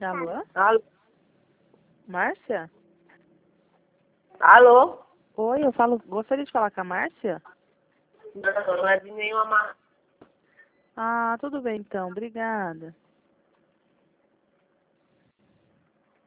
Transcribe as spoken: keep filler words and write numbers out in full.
Alô? Alô? Márcia? Alô? Oi, eu falo, gostaria de falar com a Márcia? Não, não é de nenhuma marca. Ah, tudo bem então, obrigada.